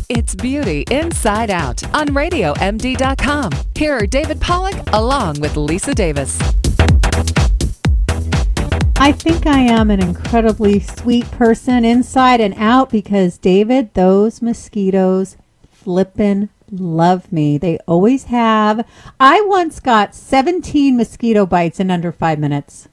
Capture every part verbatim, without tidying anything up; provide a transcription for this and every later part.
It's Beauty Inside Out on radio M D dot com. Here are David Pollack along with Lisa Davis. I think I am an incredibly sweet person inside and out because, David, those mosquitoes flippin' love me. They always have. I once got seventeen mosquito bites in under five minutes.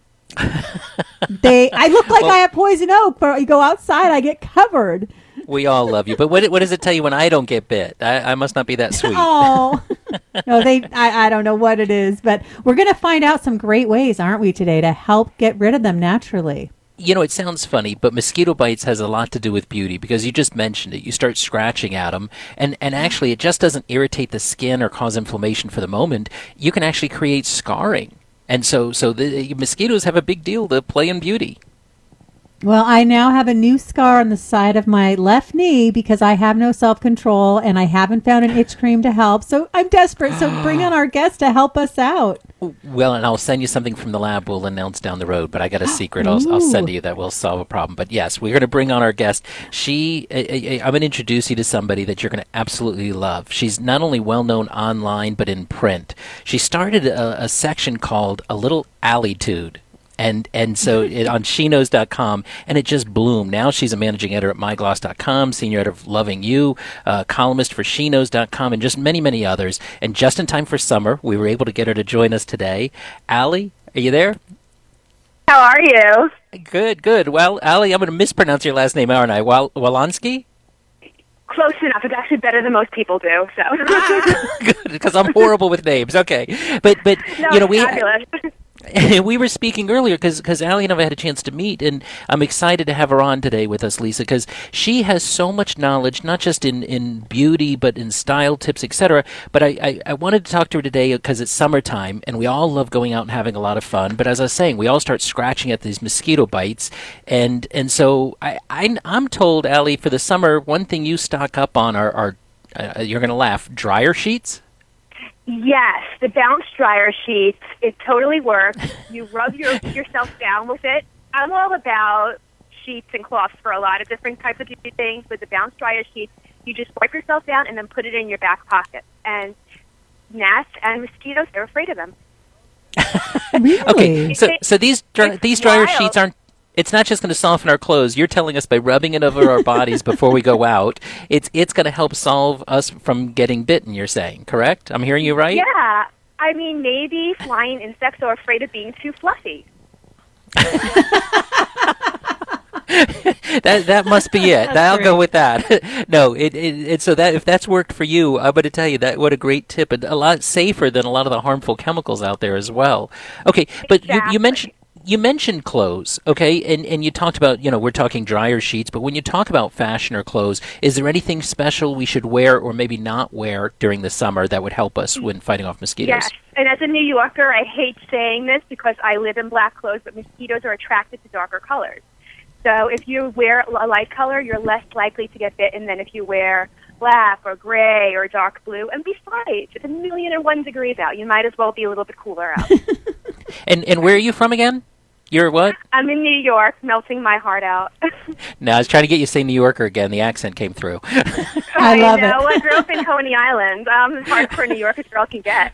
they, I look like well, I have poison oak, but you go outside, I get covered. We all love you. But what, what does it tell you when I don't get bit? I, I must not be that sweet. Oh, no, they, I, I don't know what it is, but we're going to find out some great ways, aren't we, today, to help get rid of them naturally. You know, it sounds funny, but mosquito bites has a lot to do with beauty because you just mentioned it. You start scratching at them, and, and actually it just doesn't irritate the skin or cause inflammation for the moment. You can actually create scarring. And so, so the mosquitoes have a big deal to play in beauty. Well, I now have a new scar on the side of my left knee because I have no self-control and I haven't found an itch cream to help. So I'm desperate. So bring on our guest to help us out. Well, and I'll send you something from the lab we'll announce down the road. But I got a secret I'll, I'll send to you that will solve a problem. But yes, we're going to bring on our guest. She, I, I, I'm going to introduce you to somebody that you're going to absolutely love. She's not only well-known online, but in print. She started a, a section called A Little Allitude. And and so it, on she knows dot com, and it just bloomed. Now she's a managing editor at my gloss dot com, senior editor of Loving You, uh, columnist for she knows dot com, and just many, many others. And just in time for summer, we were able to get her to join us today. Allie, are you there? How are you? Good, good. Well, Allie, I'm going to mispronounce your last name, aren't I? Wal- Walonsky? Close enough. It's actually better than most people do. So good, because I'm horrible with names. Okay, but but no, you know we. Fabulous. We were speaking earlier because because Allie and I had a chance to meet, and I'm excited to have her on today with us, Lisa, because she has so much knowledge, not just in, in beauty, but in style tips, et cetera. But I, I, I wanted to talk to her today because it's summertime, and we all love going out and having a lot of fun. But as I was saying, we all start scratching at these mosquito bites, and and so I, I, I'm told, Allie, for the summer, one thing you stock up on are, are uh, you're going to laugh, dryer sheets? Yes, the bounce dryer sheets, it totally works. You rub your, yourself down with it. I'm all about sheets and cloths for a lot of different types of things, but the bounce dryer sheets, you just wipe yourself down and then put it in your back pocket. And gnats and mosquitoes, they're afraid of them. Really? Okay, so so these dry, these dryer wild. sheets aren't. It's not just going to soften our clothes. You're telling us by rubbing it over our bodies before we go out, it's it's going to help solve us from getting bitten, you're saying, correct? I'm hearing you right? Yeah. I mean, maybe flying insects are afraid of being too fluffy. that that must be it. I'll great. go with that. No, it, it it so that if that's worked for you, I'm going to tell you that what a great tip, and a lot safer than a lot of the harmful chemicals out there as well. Okay, but Exactly. you, you mentioned you mentioned clothes, okay, and and you talked about, you know, we're talking dryer sheets, but when you talk about fashion or clothes, is there anything special we should wear or maybe not wear during the summer that would help us when fighting off mosquitoes? Yes, and as a New Yorker, I hate saying this because I live in black clothes, but mosquitoes are attracted to darker colors. So if you wear a light color, you're less likely to get bitten than if you wear black or gray or dark blue. And besides, it's a million and one degrees out. You might as well be a little bit cooler out. And and where are you from again? You're what? I'm in New York, melting my heart out. No, I was trying to get you to say New Yorker again. The accent came through. I love know. it. I grew up in Coney Island. Um, as hard for a New Yorker girl can get.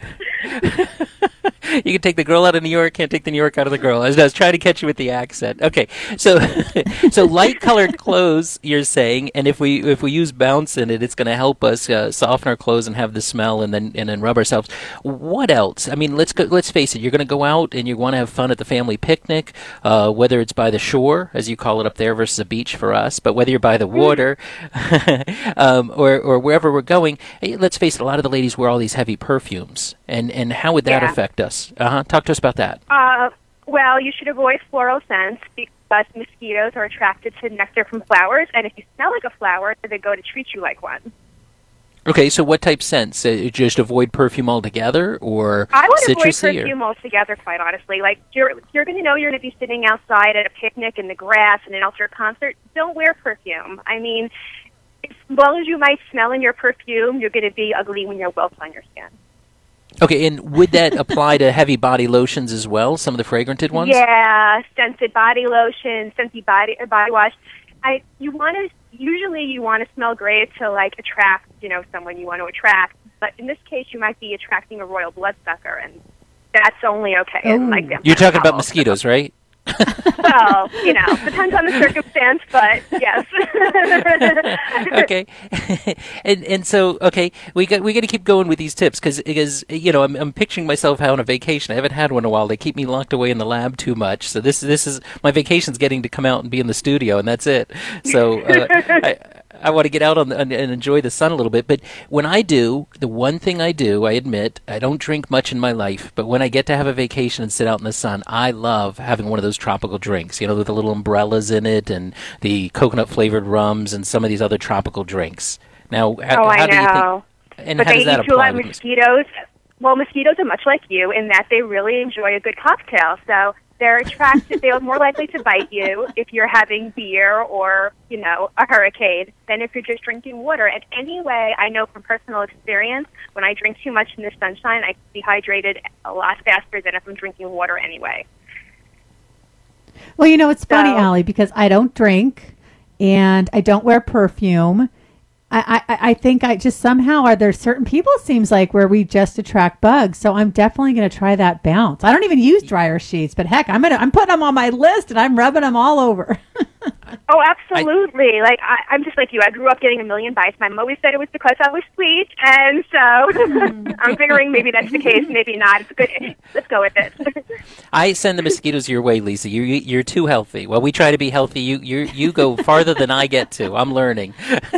You can take the girl out of New York, can't take the New York out of the girl. I was, I was trying to catch you with the accent. Okay, so so light-colored clothes, you're saying, and if we if we use bounce in it, it's going to help us uh, soften our clothes and have the smell, and then and then rub ourselves. What else? I mean, let's go, let's face it. You're going to go out and you want to have fun at the family picnic, uh, whether it's by the shore, as you call it up there, versus a beach for us, but whether you're by the water um, or or wherever we're going. Hey, let's face it. A lot of the ladies wear all these heavy perfumes, and and how would that Yeah. affect us? Uh-huh. Talk to us about that. Uh, well, you should avoid floral scents because mosquitoes are attracted to nectar from flowers, and if you smell like a flower, they go to treat you like one. Okay, so what type scents? Uh, just avoid perfume altogether, or I would avoid citrusy? perfume altogether, quite honestly. Like, you're you're going to know you're going to be sitting outside at a picnic in the grass in an outdoor concert. Don't wear perfume. I mean, as well as you might smell in your perfume, you're going to be ugly when you're welts on your skin. Okay, and would that apply to heavy body lotions as well, some of the fragranted ones? Yeah, scented body lotion, scented body, body wash. I, you want to usually you want to smell great to like attract, you know, someone you want to attract. But in this case, you might be attracting a royal bloodsucker, and that's only okay. Ooh. Like them You're talking about towels. mosquitoes, right? Well, you know, depends on the circumstance, but yes. Okay, and and so okay, we got we got to keep going with these tips because because you know I'm I'm picturing myself out on a vacation. I haven't had one in a while. They keep me locked away in the lab too much. So this this is my vacation's getting to come out and be in the studio, and that's it. So uh, I. I want to get out on the, and, and enjoy the sun a little bit. But when I do, the one thing I do, I admit, I don't drink much in my life. But when I get to have a vacation and sit out in the sun, I love having one of those tropical drinks, you know, with the little umbrellas in it and the coconut-flavored rums and some of these other tropical drinks. Now, how, oh, how I do you know. think, and but how they does that eat too a apply? lot of with mosquitoes. Well, mosquitoes are much like you in that they really enjoy a good cocktail. So they're attracted, they're more likely to bite you if you're having beer or, you know, a hurricane than if you're just drinking water. And anyway, I know from personal experience, when I drink too much in the sunshine, I get dehydrated a lot faster than if I'm drinking water anyway. Well, you know, it's funny, So- Allie, because I don't drink and I don't wear perfume. I, I, I think I just somehow are there certain people, it seems like, where we just attract bugs. So I'm definitely going to try that bounce. I don't even use dryer sheets, but heck, I'm gonna I'm putting them on my list and I'm rubbing them all over. Oh, absolutely. I, like, I, I'm just like you. I grew up getting a million bites. My mom always said it was because I was sweet. And so I'm figuring maybe that's the case, maybe not. It's good. Let's go with it. I send the mosquitoes your way, Lisa. You, you you're too healthy. Well, we try to be healthy. You you you go farther than I get to. I'm learning.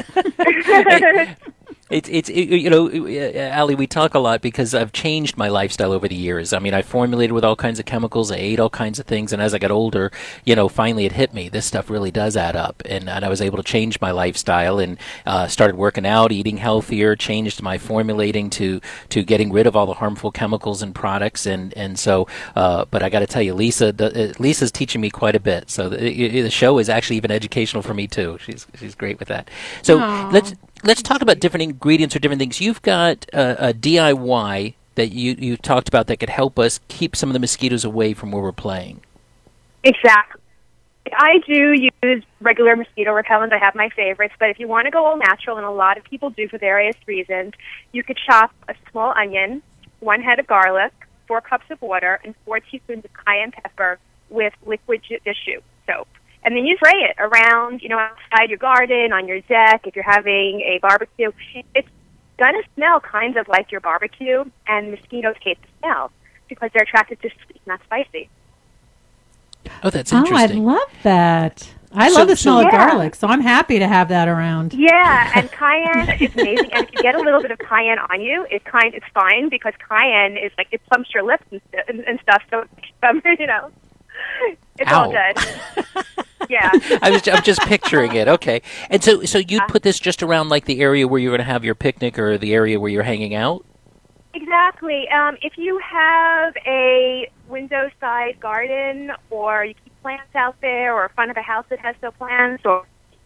It's it's it, you know, Allie, we talk a lot because I've changed my lifestyle over the years. I mean, I formulated with all kinds of chemicals. I ate all kinds of things, and as I got older, you know, finally it hit me. This stuff really does add up, and, and I was able to change my lifestyle and uh, started working out, eating healthier, changed my formulating to to getting rid of all the harmful chemicals and products, and and so. Uh, but I got to tell you, Lisa, the, uh, Lisa's teaching me quite a bit. So the, the show is actually even educational for me too. She's she's great with that. So Aww. let's. Let's talk about different ingredients or different things. You've got a, a D I Y that you, you talked about that could help us keep some of the mosquitoes away from where we're playing. Exactly. I do use regular mosquito repellent. I have my favorites. But if you want to go all natural, and a lot of people do for various reasons, you could chop a small onion, one head of garlic, four cups of water, and four teaspoons of cayenne pepper with liquid dish soap. And then you spray it around, you know, outside your garden, on your deck, if you're having a barbecue. It's going to smell kind of like your barbecue, and mosquitoes hate the smell because they're attracted to sweet, not spicy. Oh, that's Oh, I interesting. love that. I So- love the smell so- of Yeah. garlic, so I'm happy to have that around. Yeah, and cayenne is amazing. And if you get a little bit of cayenne on you, it kind it's fine because cayenne is like it plumps your lips and, st- and, and stuff. So um, you know, it's Ow. all good. Yeah. I was, I'm just picturing it. Okay, and so so you'd put this just around like the area where you're going to have your picnic or the area where you're hanging out. Exactly. Um, if you have a window side garden, or you keep plants out there, or in front of a house that has no plants, or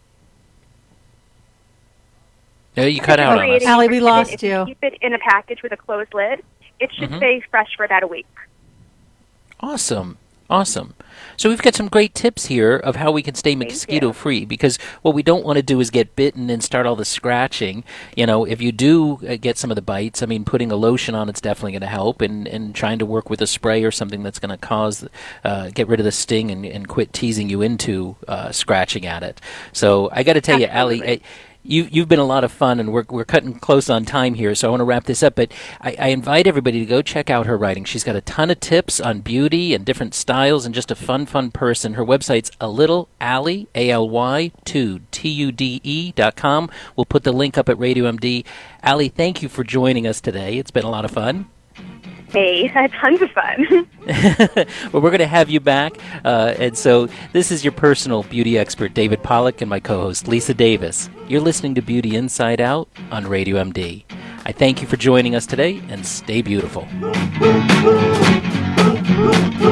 No, you cut out on us. creating- Allie, we lost if you. Keep it in a package with a closed lid. It should Mhm. stay fresh for about a week. Awesome. Awesome. So we've got some great tips here of how we can stay Thank mosquito you. free, because what we don't want to do is get bitten and start all the scratching. You know, if you do uh, get some of the bites, I mean, putting a lotion on it's definitely going to help, and, and trying to work with a spray or something that's going to cause, uh, get rid of the sting and, and quit teasing you into uh, scratching at it. So I got to tell you, Allie, Absolutely. I, You, you've been a lot of fun, and we're we're cutting close on time here, so I want to wrap this up. But I, I invite everybody to go check out her writing. She's got a ton of tips on beauty and different styles, and just a fun, fun person. Her website's a little Allie, A L Y, two, T U D E dot com. We'll put the link up at Radio M D. Allie, thank you for joining us today. It's been a lot of fun. Hey, I had tons of fun. Well, we're going to have you back. Uh, and so this is your personal beauty expert, David Pollack, and my co-host, Lisa Davis. You're listening to Beauty Inside Out on Radio M D. I thank you for joining us today, and stay beautiful.